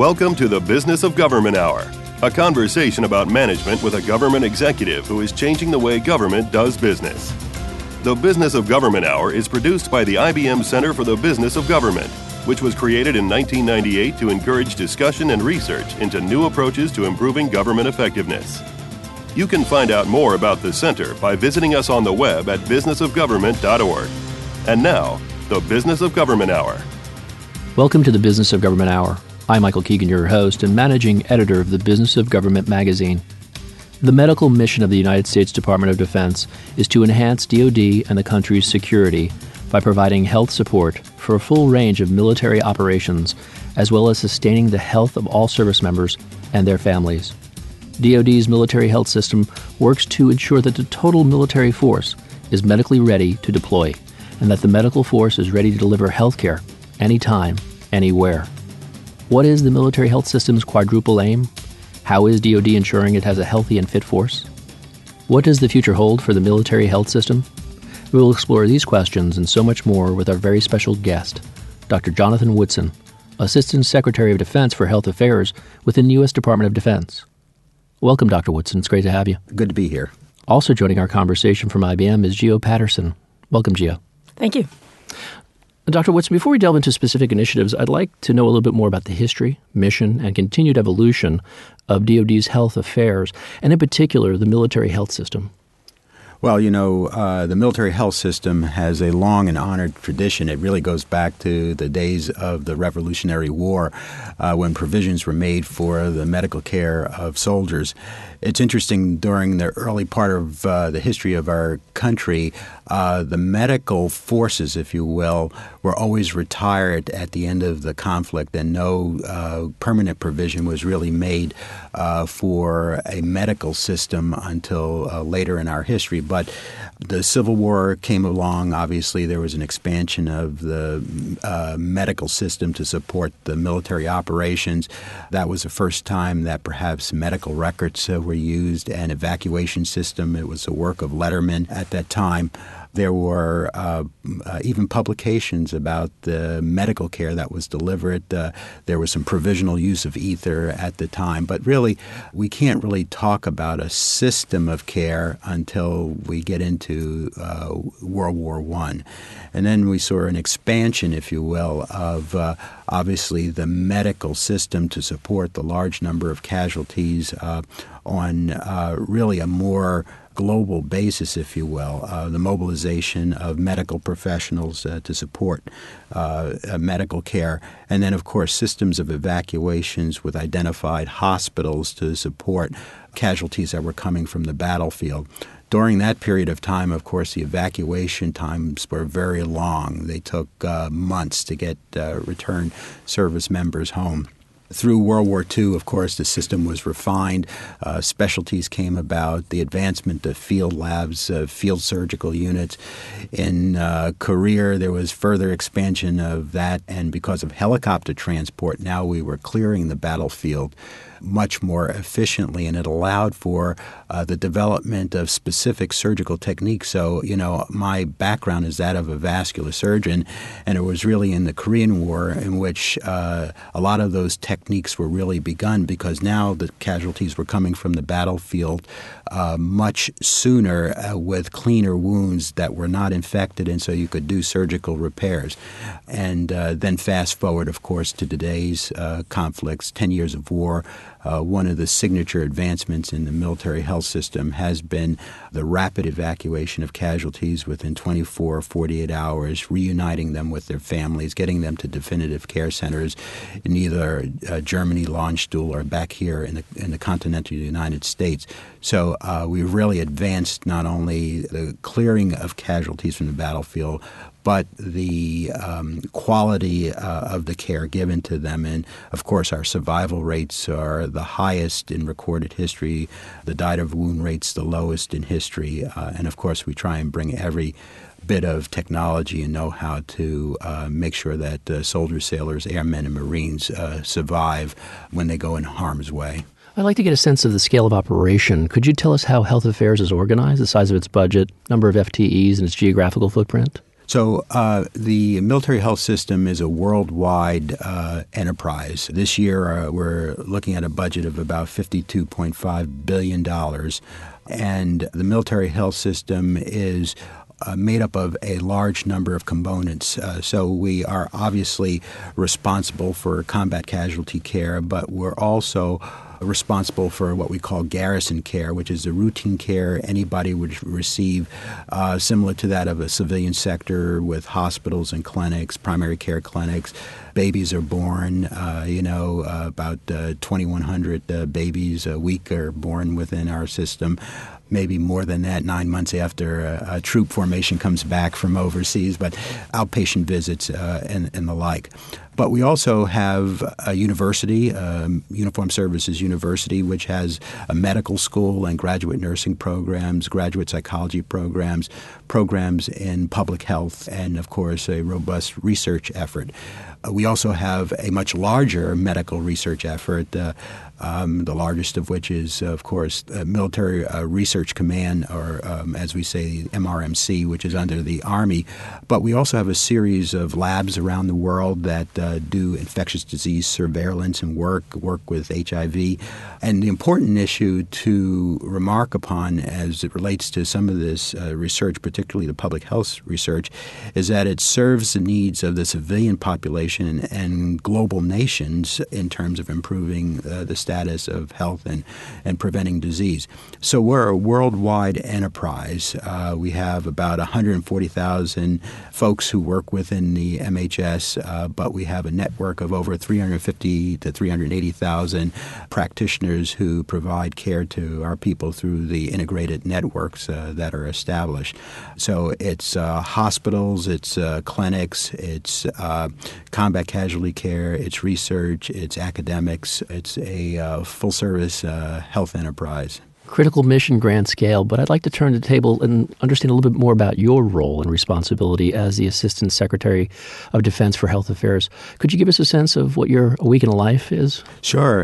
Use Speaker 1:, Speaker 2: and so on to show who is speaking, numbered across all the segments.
Speaker 1: Welcome to the Business of Government Hour, a conversation about management with a government executive who is changing the way government does business. The Business of Government Hour is produced by the IBM Center for the Business of Government, which was created in 1998 to encourage discussion and research into new approaches to improving government effectiveness. You can find out more about the center by visiting us on the web at businessofgovernment.org. And now, the Business of Government Hour.
Speaker 2: Welcome to the Business of Government Hour. I'm Michael Keegan, your host and managing editor of the Business of Government magazine. The medical mission of the United States Department of Defense is to enhance DoD and the country's security by providing health support for a full range of military operations, as well as sustaining the health of all service members and their families. DoD's military health system works to ensure that the total military force is medically ready to deploy, and that the medical force is ready to deliver health care anytime, anywhere. What is the military health system's quadruple aim? How is DoD ensuring it has a healthy and fit force? What does the future hold for the military health system? We will explore these questions and so much more with our very special guest, Dr. Jonathan Woodson, Assistant Secretary of Defense for Health Affairs within the U.S. Department of Defense. Welcome, Dr. Woodson. It's great to have you.
Speaker 3: Good to be here.
Speaker 2: Also joining our conversation from IBM is Gio Patterson. Welcome, Gio.
Speaker 4: Thank you.
Speaker 2: Dr. Woodson, before we delve into specific initiatives, I'd like to know a little bit more about the history, mission, and continued evolution of DoD's health affairs, and in particular, the military health system.
Speaker 3: Well, the military health system has a long and honored tradition. It really goes back to the days of the Revolutionary War when provisions were made for the medical care of soldiers. It's interesting, during the early part of the history of our country, the medical forces, if you will, were always retired at the end of the conflict, and no permanent provision was really made for a medical system until later in our history. But the Civil War came along. Obviously, there was an expansion of the medical system to support the military operations. That was the first time that perhaps medical records were used, an evacuation system. It was the work of Letterman at that time. There were even publications about the medical care that was delivered. There was some provisional use of ether at the time. But really, we can't really talk about a system of care until we get into World War I. And then we saw an expansion, if you will, of obviously the medical system to support the large number of casualties on really a more global basis, if you will, the mobilization of medical professionals to support medical care. And then, of course, systems of evacuations with identified hospitals to support casualties that were coming from the battlefield. During that period of time, of course, the evacuation times were very long. They took months to get return service members home. Through World War II, of course, the system was refined. Specialties came about, the advancement of field labs, field surgical units. In Korea, there was further expansion of that. And because of helicopter transport, now we were clearing the battlefield much more efficiently, and it allowed for the development of specific surgical techniques. So, my background is that of a vascular surgeon, and it was really in the Korean War in which a lot of those techniques were really begun, because now the casualties were coming from the battlefield much sooner with cleaner wounds that were not infected, and so you could do surgical repairs. And then fast forward, of course, to today's conflicts, 10 years of war. One of the signature advancements in the military health system has been the rapid evacuation of casualties within 24, 48 hours, reuniting them with their families, getting them to definitive care centers in either Germany, Landstuhl, or back here in the continental United States. So we've really advanced not only the clearing of casualties from the battlefield, but the quality of the care given to them. And, of course, our survival rates are the highest in recorded history. The died-of-wound rates the lowest in history. And, of course, we try and bring every bit of technology and know-how to make sure that soldiers, sailors, airmen, and Marines survive when they go in harm's way.
Speaker 2: I'd like to get a sense of the scale of operation. Could you tell us how Health Affairs is organized, the size of its budget, number of FTEs, and its geographical footprint?
Speaker 3: So the military health system is a worldwide enterprise. This year, we're looking at a budget of about $52.5 billion. And the military health system is made up of a large number of components. So we are obviously responsible for combat casualty care, but we're also responsible for what we call garrison care, which is the routine care anybody would receive, similar to that of a civilian sector with hospitals and clinics, primary care clinics. Babies are born, about 2,100 babies a week are born within our system. Maybe more than that, 9 months after a troop formation comes back from overseas, but outpatient visits and the like. But we also have a university, Uniformed Services University, which has a medical school and graduate nursing programs, graduate psychology programs, programs in public health, and, of course, a robust research effort. We also have a much larger medical research effort, the largest of which is, of course, Military Research Command, or as we say, MRMC, which is under the Army. But we also have a series of labs around the world that do infectious disease surveillance and work with HIV. And the important issue to remark upon as it relates to some of this research, particularly the public health research, is that it serves the needs of the civilian population and global nations in terms of improving the status of health and preventing disease. So we're a worldwide enterprise. We have about 140,000 folks who work within the MHS, but we have a network of over 350 to 380,000 practitioners who provide care to our people through the integrated networks that are established. So it's hospitals, it's clinics, it's combat casualty care, it's research, it's academics, it's a full-service health enterprise.
Speaker 2: Critical mission, grand scale, but I'd like to turn to the table and understand a little bit more about your role and responsibility as the Assistant Secretary of Defense for Health Affairs. Could you give us a sense of what your week in a life is?
Speaker 3: Sure.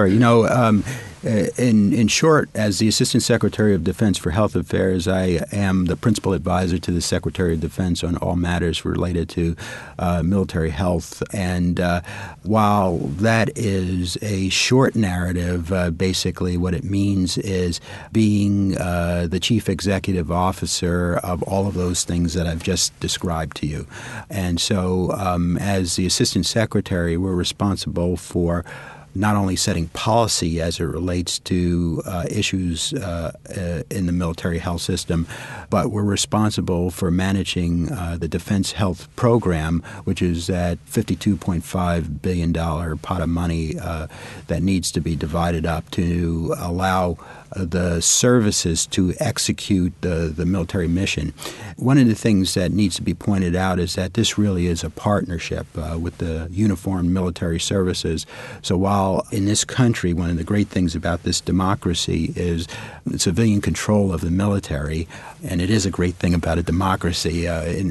Speaker 3: In short, as the Assistant Secretary of Defense for Health Affairs, I am the principal advisor to the Secretary of Defense on all matters related to military health. And while that is a short narrative, basically what it means is being the chief executive officer of all of those things that I've just described to you. And so as the Assistant Secretary, we're responsible for not only setting policy as it relates to issues in the military health system, but we're responsible for managing the Defense Health Program, which is that $52.5 billion pot of money that needs to be divided up to allow the services to execute the military mission. One of the things that needs to be pointed out is that this really is a partnership with the uniformed military services. So while in this country, one of the great things about this democracy is civilian control of the military, and it is a great thing about a democracy.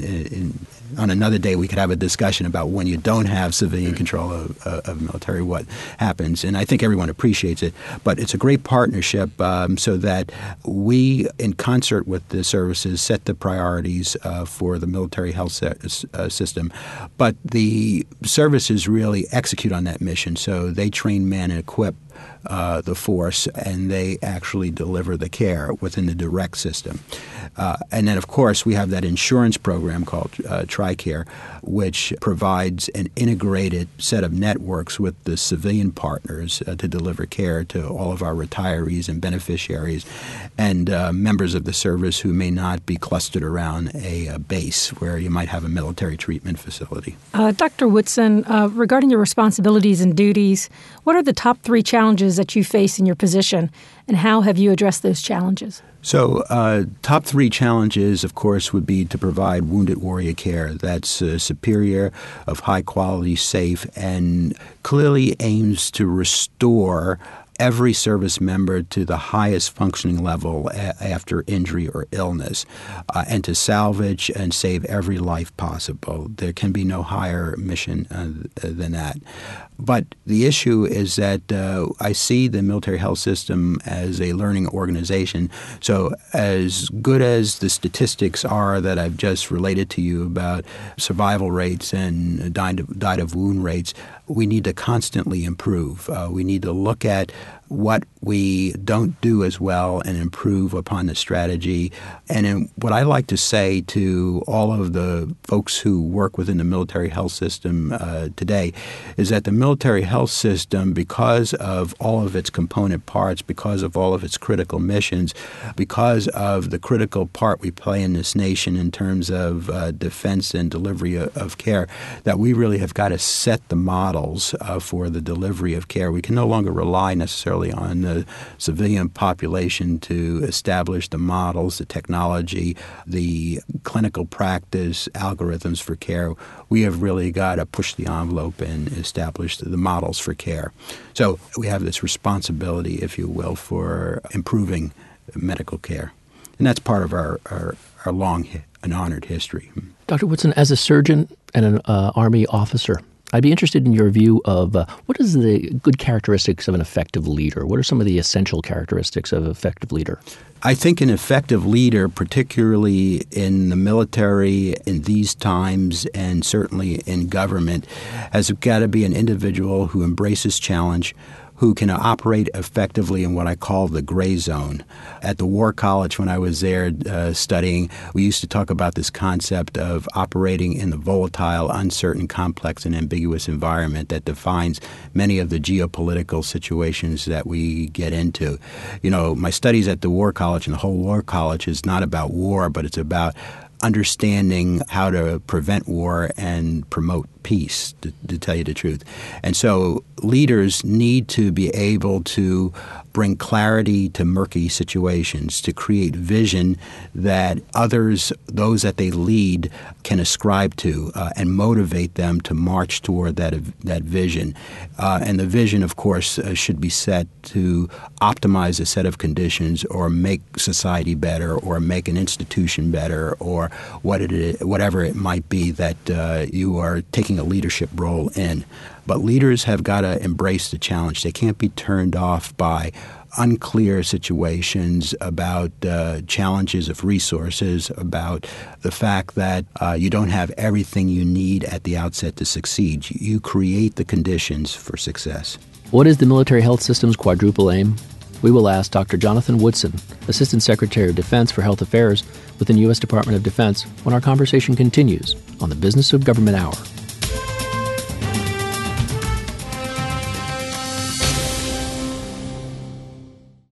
Speaker 3: On another day, we could have a discussion about when you don't have civilian control of military, what happens. And I think everyone appreciates it. But it's a great partnership so that we, in concert with the services, set the priorities for the military health system. But the services really execute on that mission. So they train, man, and equip the force, and they actually deliver the care within the direct system. And then, of course, we have that insurance program called TRICARE, which provides an integrated set of networks with the civilian partners to deliver care to all of our retirees and beneficiaries and members of the service who may not be clustered around a base where you might have a military treatment facility.
Speaker 4: Dr. Woodson, regarding your responsibilities and duties, what are the top 3 challenges that you face in your position, and how have you addressed those challenges?
Speaker 3: So top 3 challenges, of course, would be to provide wounded warrior care that's superior, of high quality, safe, and clearly aims to restore every service member to the highest functioning level after injury or illness, and to salvage and save every life possible. There can be no higher mission than that. But the issue is that I see the military health system as a learning organization. So as good as the statistics are that I've just related to you about survival rates and died of wound rates, we need to constantly improve. We need to look at what we don't do as well and improve upon the strategy. And what I like to say to all of the folks who work within the military health system today is that the military health system, because of all of its component parts, because of all of its critical missions, because of the critical part we play in this nation in terms of defense and delivery of care, that we really have got to set the models for the delivery of care. We can no longer rely necessarily on the civilian population to establish the models, the technology, the clinical practice, algorithms for care. We have really got to push the envelope and establish the models for care. So we have this responsibility, if you will, for improving medical care. And that's part of our long and honored history.
Speaker 2: Dr. Woodson, as a surgeon and an Army officer, I'd be interested in your view of what is the good characteristics of an effective leader? What are some of the essential characteristics of an effective leader?
Speaker 3: I think an effective leader, particularly in the military in these times and certainly in government, has got to be an individual who embraces challenge, who can operate effectively in what I call the gray zone. At the War College, when I was there studying, we used to talk about this concept of operating in the volatile, uncertain, complex, and ambiguous environment that defines many of the geopolitical situations that we get into. You know, my studies at the War College and the whole War College is not about war, but it's about understanding how to prevent war and promote peace, to tell you the truth. And so leaders need to be able to bring clarity to murky situations, to create vision that others, those that they lead, can ascribe to and motivate them to march toward that vision. And the vision, of course, should be set to optimize a set of conditions or make society better or make an institution better or whatever it might be that you are taking a leadership role in. But leaders have got to embrace the challenge. They can't be turned off by unclear situations, about challenges of resources, about the fact that you don't have everything you need at the outset to succeed. You create the conditions for success.
Speaker 2: What is the military health system's quadruple aim? We will ask Dr. Jonathan Woodson, Assistant Secretary of Defense for Health Affairs within U.S. Department of Defense, when our conversation continues on the Business of Government Hour.